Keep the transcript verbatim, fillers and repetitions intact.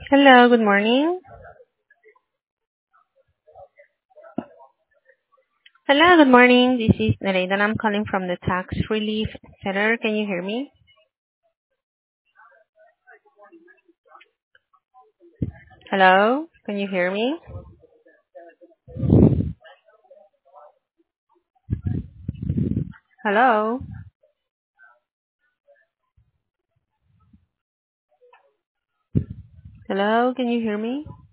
Hello, good morning. Hello, good morning. This is Nareda and I'm calling from the Tax Relief Center. Can you hear me? Hello, can you hear me? Hello? Hello, can you hear me?